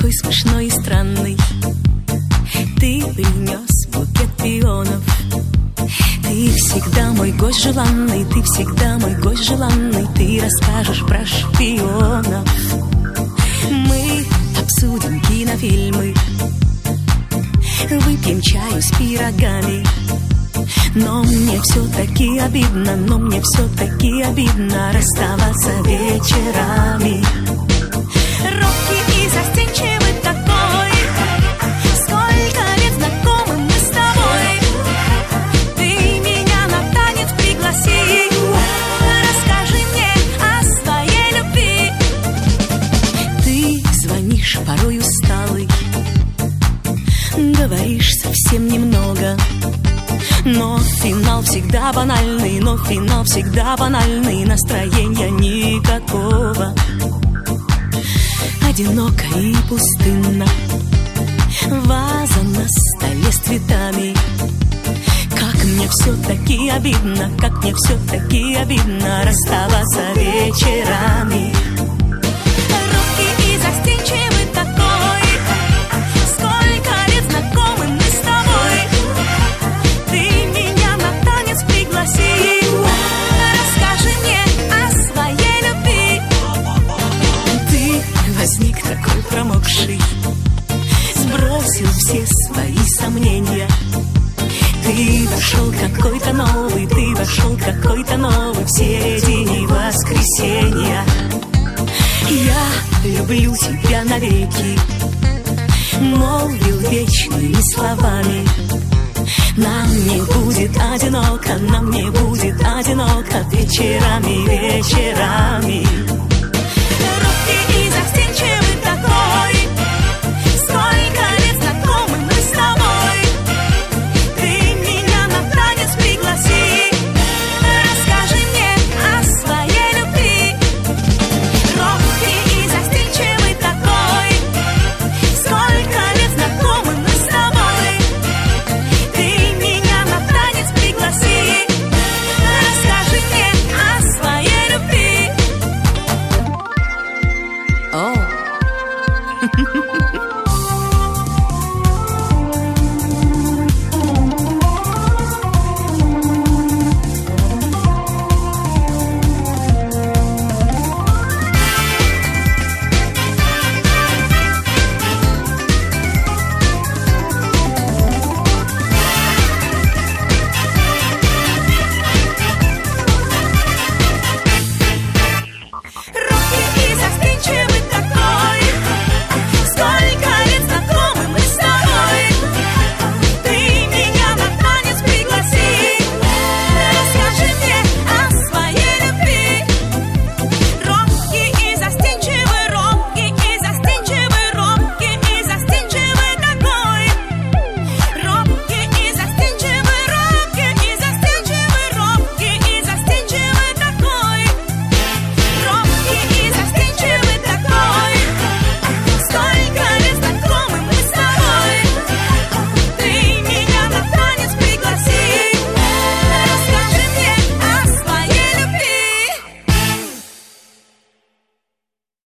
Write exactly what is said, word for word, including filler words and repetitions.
такой смешной и странный. Ты принес букет пионов. Ты всегда мой гость желанный, ты всегда мой гость желанный. Ты расскажешь про шпионов. Мы обсудим кинофильмы, выпьем чаю с пирогами. Но мне все-таки обидно, но мне все-таки обидно расставаться вечерами. Робкий и застенчивый такой, сколько лет знакомы мы с тобой. Ты меня на танец пригласи, расскажи мне о своей любви. Ты звонишь порой усталый, говоришь совсем немного. Но финал всегда банальный, но финал всегда банальный. Настроения никакого. Одиноко и пустынно, ваза на столе с цветами. Как мне все-таки обидно, как мне все-таки обидно расставаться вечерами. Робкий и застенчивый такой, сколько лет знакомы мы с тобой. Ты меня на танец пригласи, расскажи мне о своей любви. Ты возник такой промокший, сбросил все свои сомнения. Ты вошел какой-то новый, ты вошел какой-то новый в середине воскресенья. Я люблю тебя навеки, молвил вечными словами. Нам не будет одиноко, нам не будет одиноко вечерами, вечерами. Робкий и застенчивый такой, сколько лет знакомы мы с тобой. Ты меня на танец пригласи, расскажи мне о своей любви. Робкий и застенчивый такой, сколько лет знакомы мы с тобой. Ты меня на танец пригласи, расскажи мне о своей любви. О,